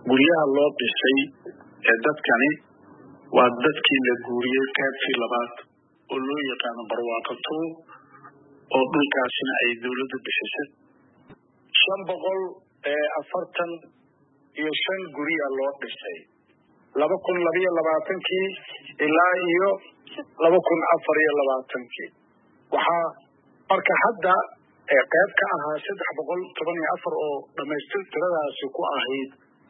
guryaha loo dhisay dadkani waa dadkii la guuriyey qaybtii labaad oo loo yaqaano barwaaqo oo dhulkaasina ay dawladdu bixisay 545 gurya loo dhisay 2022 ilaa iyo 2024 waxaa marka hadda qayb ka ahaa 314 oo dhamaystir tiradaasi ku ahayd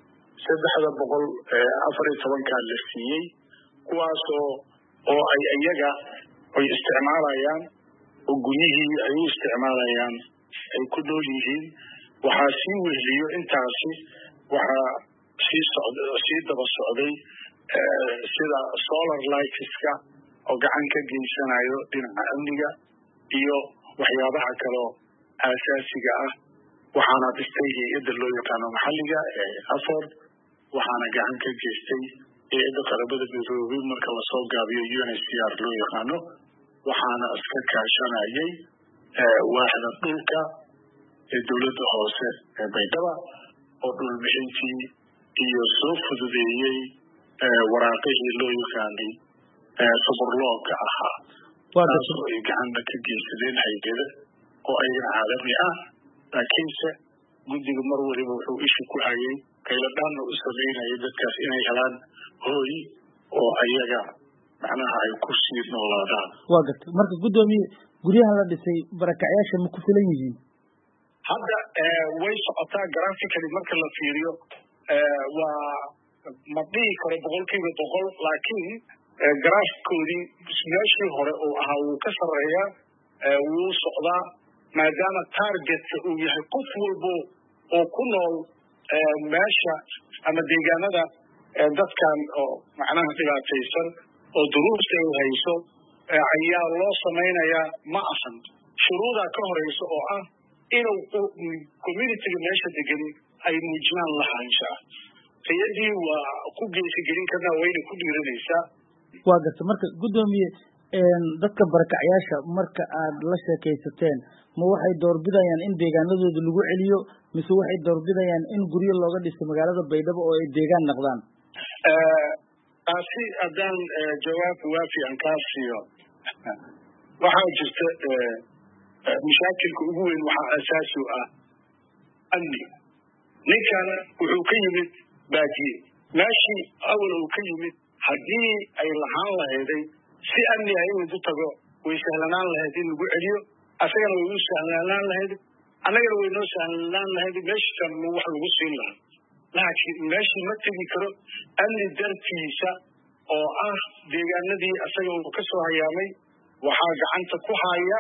314 ka la siiyey kuwaas oo ay iyaga ay isticmaalayaan oo guryihii ay isticmaalayaan ay ku nool yihiin waxaa sii weheliyo intaasi waxaa sii daba socday sida solar lightska oo gacan ka geysanayo dhinaca amniga iyo waxyaabaha kale oo aasaasiga ah waxaana dhistay hay'adda loo yaqaano maxalliga Afford waxaana gacan ka geystay hay'adda qaramada midoobay marka la soo gaabiyo UNHCR loo yaqaano waxaana iska kaashanayay waaxda dhulka ee dawladda hoose ee Baydhabo oo dhul bixintii iyo soo fududeeyay waraaqihii loo yaqaanay saburlooga ahaa taasoo ay gacanta ka geysadeen hay'adda oo ayna caalami ah laakiinse guddiga mar waliba wuxuu ishi ku hayay qayladaan u sameynayay dadkaas inay helaan hooy oo ayaga macnaha ay ku sii noolaadaan waa gartay marka guddoomiye guryaha la dhisay barakacyaasha ma ku filan yihiin hadda way socotaa graphically marka la fiiriyo waa ma dhihi karo 100% laakiin graafkoodii meeshii hore oo ahaa wuu ka sarreeyaa wuu socdaa maadaama targetka uu yahay qof walbo oo ku nool meesha ama deegaanada dadkan oo macnaha dhibaataysan oo duruufta ay hayso ayaa loo samaynayaa ma ahan shuruuda ka horeysa oo ah inuu community-ga meesha degan ay muujinaan lahaanshaha hay'adii waa ku geesigelin karnaa wayna ku dhiiranaysaa waa garta marka guddoomiye dadka barakacyaasha marka aad la sheekaysateen ma waxay doorbidayaan in deegaanadooda lagu celiyo mise waxay doorbidayaan in guryo looga dhiso magaalada Baydhabo oo ay deegaan noqdaan taasi haddaan jawaab waafi aan kaa siiyo waxaa jirta mashaakilka ugu weyn waxaa asaasi u ah amni ninkan wuxuu ka yimid baadiye meeshii awal uu ka yimid haddii ay lahaan lahayday si amni ah inuu ku tago way sahlanaan lahayd in lagu celiyo asagana way u sahlanaan lahayd annagana way noo sahlanaan lahayd meeshan wax lagu siin lahaa laakiin meeshii ma tegi karo amni dartiisa oo ah deegaanadii asaga uu ka soo hayaamay waxaa gacanta ku haya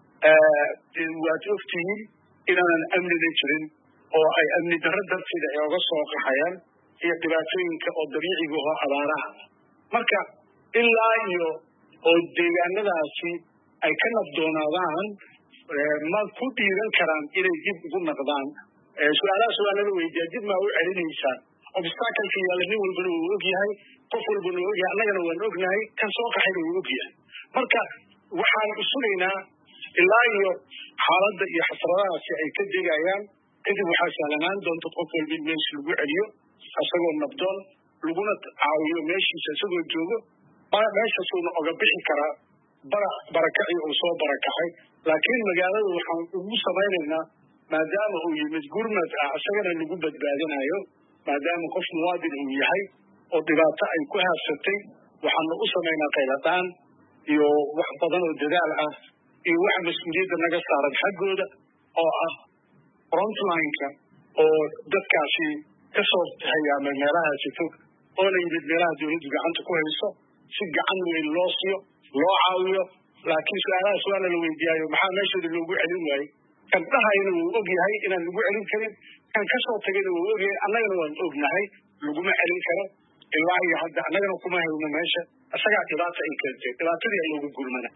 waad ogtihiin inaanan amnina jirin oo ay amni darro darteeda ay uga soo qaxayaan iyo dhibaatooyinka oo dabiiciga oo abaaraha marka ilaa iyo oo deegaanadaasi ay ka nabdoonaadaan ma ku dhiiran karaan inay dib ugu noqdaan su-aalahaas waa laga weydiiyaa dib maa u celinaysaan obstacle-ka yaalla nin walbana wuu ogyahay qof walbana wuu ogyahay annagana waan ognahay kan soo qaxayna wuu ogyahay marka waxaan usugaynaa ilaa iyo xaaladda iyo xasradahaasi ay ka degayaan kadib waxaa sahlanaan doonta qof walba in meesha lagu celiyo asagoo nabdoon laguna caawiyo meeshiisa isagoo joogo meeshasuuna oga bixi karaa barakacii uu soo barakacay laakiin magaalada waxaan ugu samaynaynaa maadaama uu yimid gurmad ah isagana lagu badbaadinayo maadaama qof muwaadin uu yahay oo dhibaato ay ku haasatay waxaanu u samaynaa qayladaan iyo wax badan oo dadaal ah iyo waxa mas-uuliyadda naga saaran xaggooda oo ah frontline-ka oo dadkaasi ka soo hayaamay meelahaasi fog oona yimid meelaha dawladdu gacanta ku hayso si gacan weyn loo siiyo loo caawiyo laakiin su-aalahaas waana la weydiiyaayo maxaa meeshooda loogu celin waayey kan dhahayna wuu og yahay inaan lagu celin karin kan ka soo tagayna wuu og yahay annagana waan ognahay laguma celin karo ilaa iyo hadda annagana kuma hayno meesha isagaa dhibaata ay keentay dhibaatadii loogu gurmana